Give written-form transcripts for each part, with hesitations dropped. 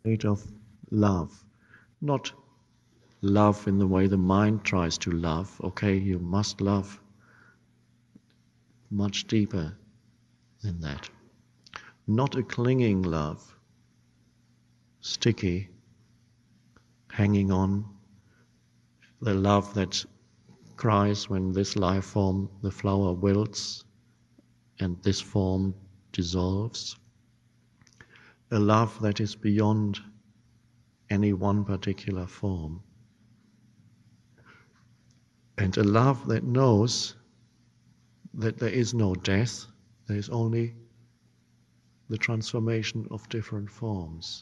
state of love. Not love in the way the mind tries to love. Okay, you must love much deeper than that. Not a clinging love, sticky, hanging on, the love that cries when this life form, the flower wilts and this form dissolves. A love that is beyond any one particular form. And a love that knows that there is no death, there is only the transformation of different forms.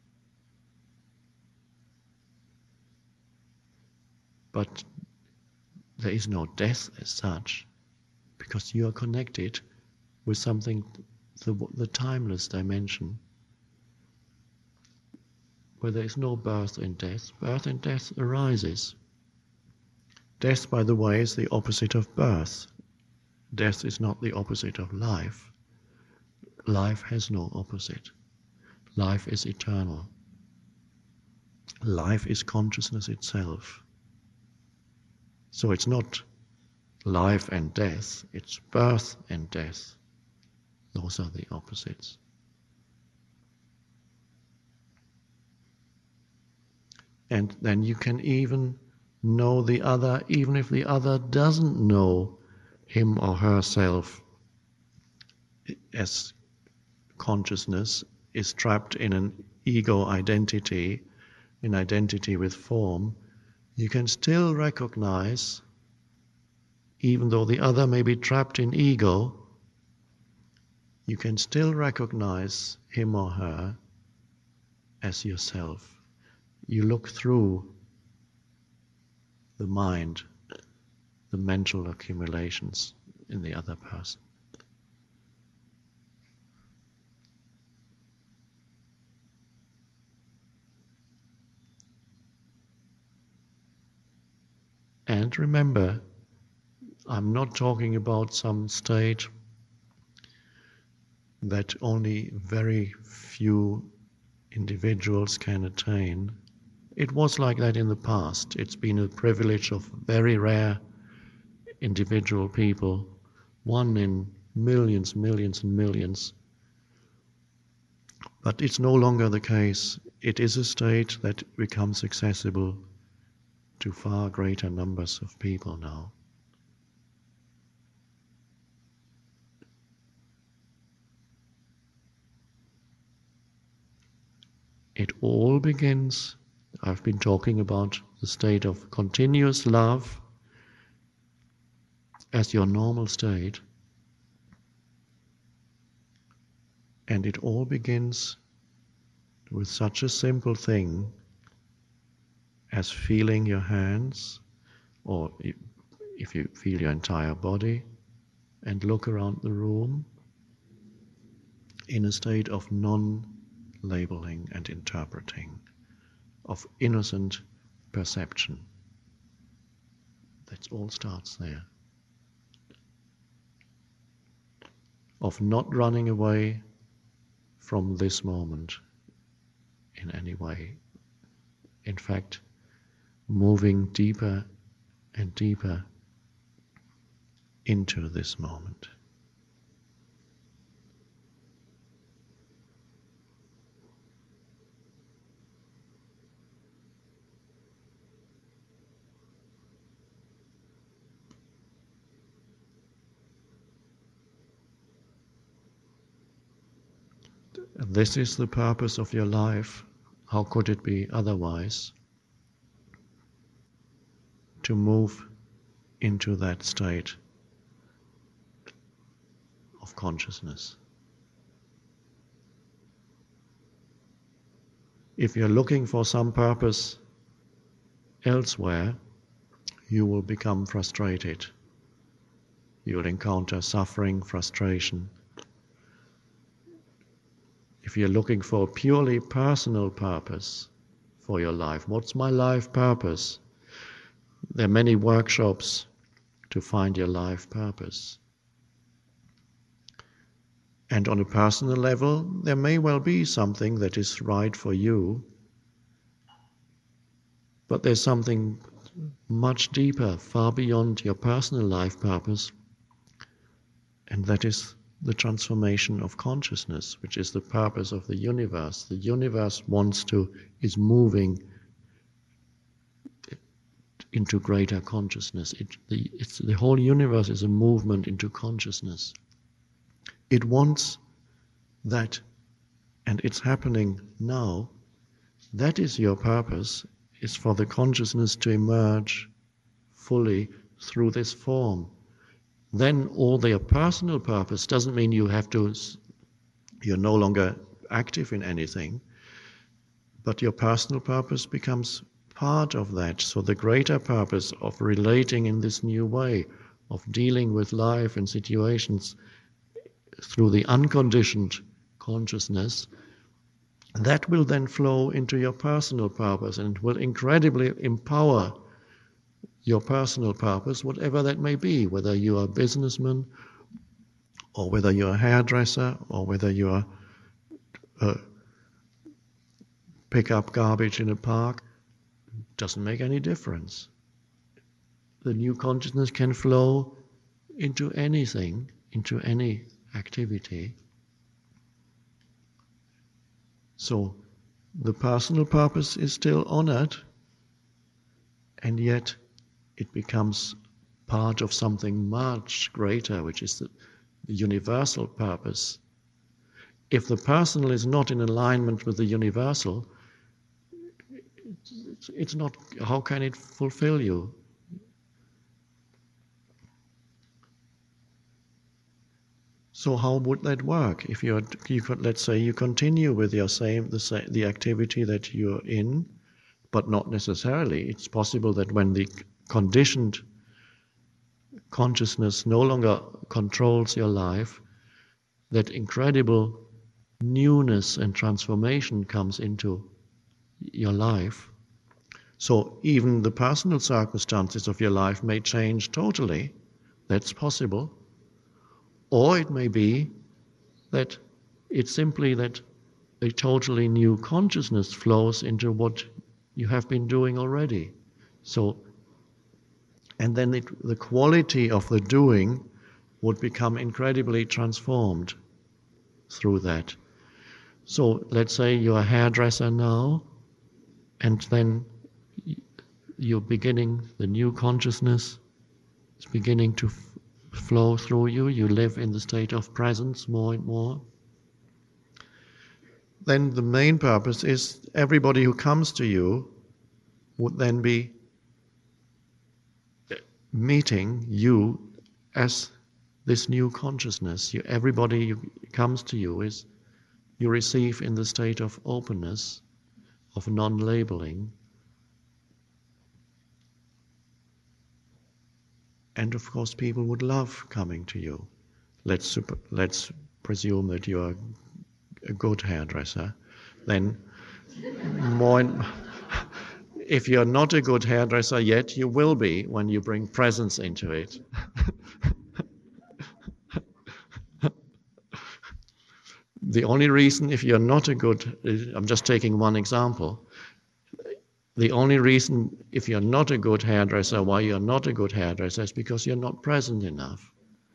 But there is no death as such, because you are connected with something, the timeless dimension, where there is no birth and death. Birth and death arises. Death, by the way, is the opposite of birth. Death is not the opposite of life. Life has no opposite. Life is eternal. Life is consciousness itself. So it's not life and death, it's birth and death. Those are the opposites. And then you can even know the other, even if the other doesn't know him or herself as consciousness, is trapped in an ego identity, in identity with form. You can still recognize, even though the other may be trapped in ego, you can still recognize him or her as yourself. You look through the mind, the mental accumulations in the other person. And remember, I'm not talking about some state that only very few individuals can attain. It was like that in the past. It's been a privilege of very rare individual people, one in millions, millions and millions. But it's no longer the case. It is a state that becomes accessible to far greater numbers of people now. It all begins, I've been talking about the state of continuous love as your normal state, and it all begins with such a simple thing as feeling your hands, or if you feel your entire body, and look around the room in a state of non-labeling and interpreting, of innocent perception. That all starts there. Of not running away from this moment in any way. In fact, moving deeper and deeper into this moment. This is the purpose of your life. How could it be otherwise? To move into that state of consciousness. If you're looking for some purpose elsewhere, you will become frustrated. You'll encounter suffering, frustration. If you're looking for a purely personal purpose for your life, what's my life purpose? There are many workshops to find your life purpose. And on a personal level, there may well be something that is right for you, but there's something much deeper, far beyond your personal life purpose, and that is the transformation of consciousness, which is the purpose of the universe. The universe is moving into greater consciousness. The whole universe is a movement into consciousness. It wants that, and it's happening now. That is your purpose, is for the consciousness to emerge fully through this form. Then all their personal purpose doesn't mean you're no longer active in anything, but your personal purpose becomes part of that. So the greater purpose of relating in this new way, of dealing with life and situations through the unconditioned consciousness, that will then flow into your personal purpose and will incredibly empower your personal purpose, whatever that may be, whether you are a businessman, or whether you're a hairdresser, or whether you are pick up garbage in a park, doesn't make any difference. The new consciousness can flow into anything, into any activity. So the personal purpose is still honored, and yet it becomes part of something much greater, which is the universal purpose. If the personal is not in alignment with the universal, it's not, how can it fulfill you? So how would that work? If you could, let's say, you continue with the activity that you're in, but not necessarily. It's possible that when the conditioned consciousness no longer controls your life, that incredible newness and transformation comes into your life. So even the personal circumstances of your life may change totally. That's possible. Or it may be that it's simply that a totally new consciousness flows into what you have been doing already. So, and then the quality of the doing would become incredibly transformed through that. So let's say you're a hairdresser now, and then you're beginning, the new consciousness is beginning to flow through you. You live in the state of presence more and more. Then the main purpose is everybody who comes to you would then be meeting you as this new consciousness. Everybody who comes to you is you receive in the state of openness, of non-labeling. And of course people would love coming to you. Let's presume that you are a good hairdresser. Then if you're not a good hairdresser yet, you will be when you bring presence into it. The only reason, if you're not a good, I'm just taking one example, the only reason if you're not a good hairdresser, why you're not a good hairdresser, is because you're not present enough.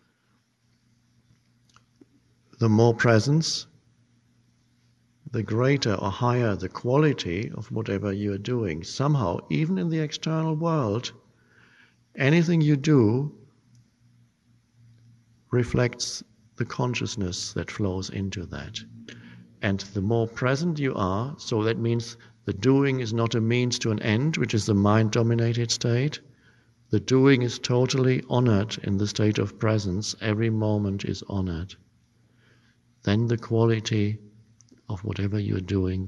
The more presence, the greater or higher the quality of whatever you're doing. Somehow, even in the external world, anything you do reflects the consciousness that flows into that. And the more present you are, so that means the doing is not a means to an end, which is the mind-dominated state. The doing is totally honored in the state of presence. Every moment is honored. Then the quality of whatever you're doing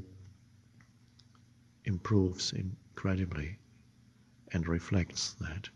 improves incredibly and reflects that.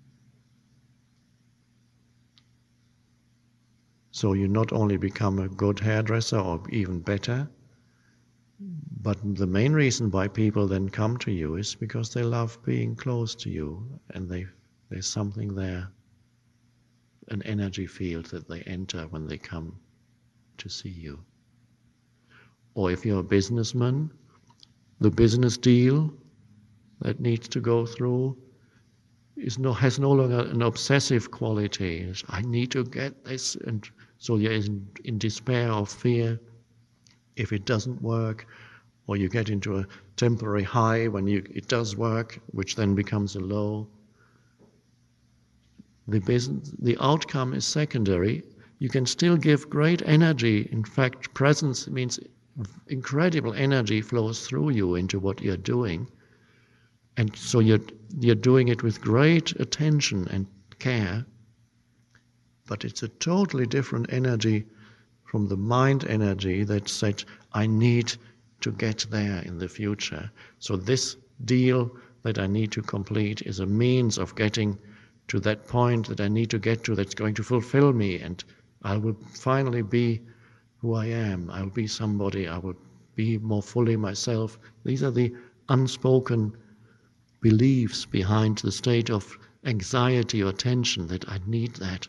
So you not only become a good hairdresser or even better, but the main reason why people then come to you is because they love being close to you, and there's something there, an energy field that they enter when they come. to see you. Or if you're a businessman, the business deal that needs to go through has no longer an obsessive quality. It's, I need to get this, and so you're in despair or fear if it doesn't work, or you get into a temporary high when it does work, which then becomes a low. The outcome is secondary. You can still give great energy. In fact, presence means incredible energy flows through you into what you're doing. And so you're doing it with great attention and care, but it's a totally different energy from the mind energy that said, I need to get there in the future. So this deal that I need to complete is a means of getting to that point that I need to get to that's going to fulfill me, and I will finally be who I am. I will be somebody. I will be more fully myself. These are the unspoken beliefs behind the state of anxiety or tension, that I need that.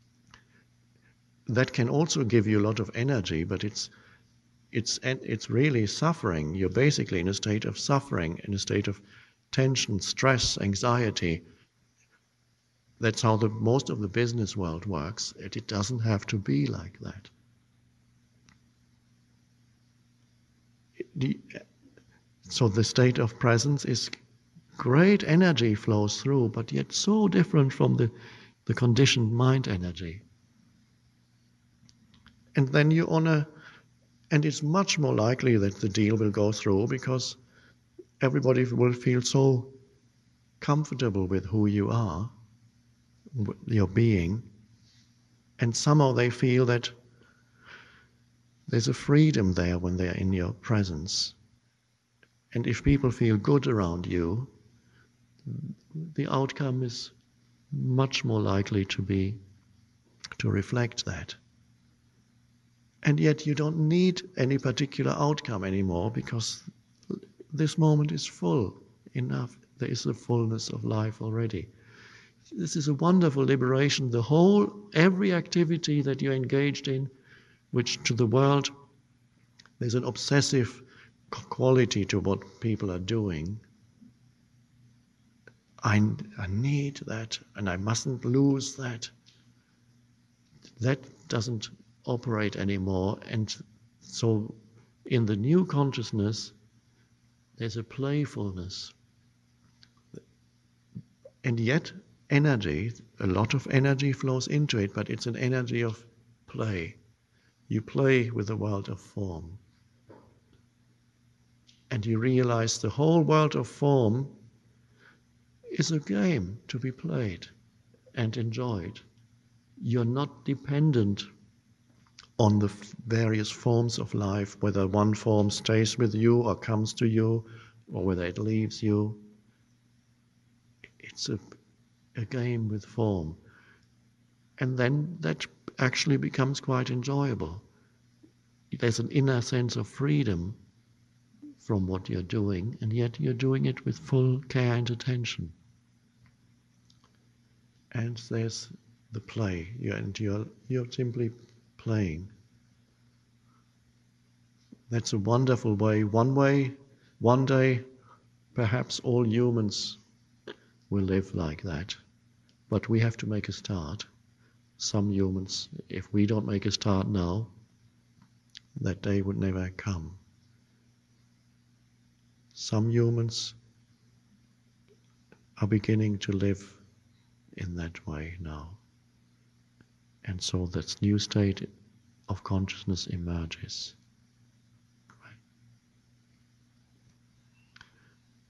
That can also give you a lot of energy, but it's really suffering. You're basically in a state of suffering, in a state of tension, stress, anxiety. That's how most of the business world works. It doesn't have to be like that. So the state of presence is great energy flows through, but yet so different from the conditioned mind energy. And then you honor, and it's much more likely that the deal will go through because everybody will feel so comfortable with who you are, your being, and somehow they feel that there's a freedom there when they're in your presence. And if people feel good around you, the outcome is much more likely to reflect that. And yet you don't need any particular outcome anymore because this moment is full enough. There is a fullness of life already. This is a wonderful liberation. Every activity that you're engaged in, which to the world, there's an obsessive quality to what people are doing. I need that, and I mustn't lose that. That doesn't operate anymore, and so in the new consciousness, there's a playfulness. And yet, energy, a lot of energy flows into it, but it's an energy of play. You play with the world of form. And you realize the whole world of form is a game to be played and enjoyed. You're not dependent on the various forms of life, whether one form stays with you or comes to you, or whether it leaves you. It's a game with form. And then that actually becomes quite enjoyable. There's an inner sense of freedom from what you're doing, and yet you're doing it with full care and attention. And there's the play, you're simply playing. That's a wonderful way. One day, perhaps all humans will live like that. But we have to make a start. Some humans, if we don't make a start now, that day would never come. Some humans are beginning to live in that way now. And so this new state of consciousness emerges.